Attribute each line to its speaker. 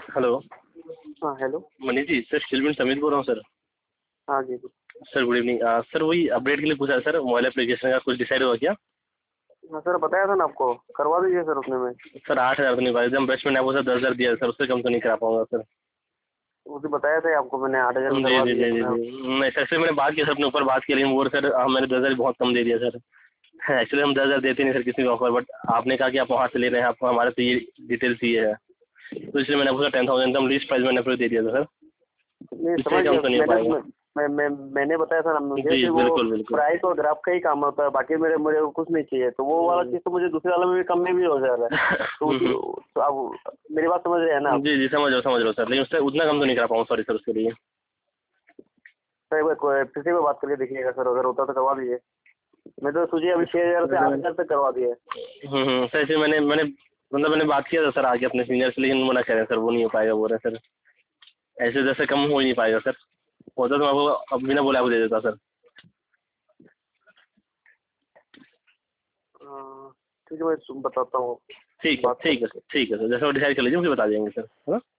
Speaker 1: Hello.
Speaker 2: हाँ hello.
Speaker 1: Manish ji, sir Steelman Sameer बोल रहा हूँ सर।
Speaker 2: हाँ जी जी।
Speaker 1: Sir good evening. सर वही अपडेट के लिए पूछा सर, मोबाइल एप्लीकेशन का कुछ डिसाइड हुआ क्या?
Speaker 2: हाँ सर, बताया था ना आपको, करवा दीजिए सर उतने में।
Speaker 1: सर 8,000 तो नहीं पाया, एकदम बेस्ट मैंने आपको सर 10,000 दिया सर, उससे कम तो नहीं करा पाऊंगा सर।
Speaker 2: वो तो बताया था आपको मैंने, 8,000 में
Speaker 1: जी
Speaker 2: करवा
Speaker 1: जी
Speaker 2: दीजिए
Speaker 1: जी जी
Speaker 2: तो मैं।
Speaker 1: जी, नहीं सर से मैंने बात की सर, अपने ऊपर बात की, लेकिन वो सर मैंने 10,000 बहुत कम दे दिया सर। एक्चुअली हम 10,000 देते नहीं सर किसी को ऑफर, बट आपने कहा कि आप वहाँ से ले रहे हैं, आपको हमारे से ये डिटेल चाहिए है, तो इसलिए मैंने आपको 10,000 एकदम लीस्ट प्राइस मैंने आपको दे दिया था सर।
Speaker 2: नहीं
Speaker 1: इससे
Speaker 2: समझ
Speaker 1: कम
Speaker 2: गया,
Speaker 1: तो नहीं हो
Speaker 2: मैंने
Speaker 1: पाएगा।
Speaker 2: मैंने बताया था ना मुझे
Speaker 1: जी
Speaker 2: कि वो
Speaker 1: बिल्कुल बिल्कुल।
Speaker 2: प्राइस और ग्राफ का ही काम होता है, बाकी मेरे मुझे कुछ नहीं चाहिए। तो वो वाला चीज़ तो मुझे दूसरे वाले में भी कम में भी हो जा रहा है। तो आप मेरी बात समझ रहे हैं ना आप?
Speaker 1: जी जी समझ रहा हूँ सर, लेकिन उससे उतना कम तो नहीं करा पाऊंगा, सॉरी सर उसके लिए।
Speaker 2: सर एक बार फिर से बात करके देखिएगा सर, अगर होता तो करवा दीजिए। मैं तो सोचिए अभी 6,000 से 8,000 तक करवा दिए।
Speaker 1: सर ऐसे मैंने बात किया था सर आगे अपने सीनियर से, लेकिन मना कह रहे हैं सर, वो नहीं हो पाएगा बोल रहे हैं सर। ऐसे जैसे कम हो ही नहीं पाएगा सर, होता तो मैं आपको अब बिना बोले आपको दे देता सर।
Speaker 2: ठीक है, मैं बताता हूँ।
Speaker 1: ठीक है
Speaker 2: बात
Speaker 1: ठीक है
Speaker 2: करके।
Speaker 1: ठीक है सर, जैसे वो डिसाइड कर लीजिए मुझे बता देंगे सर, है ना।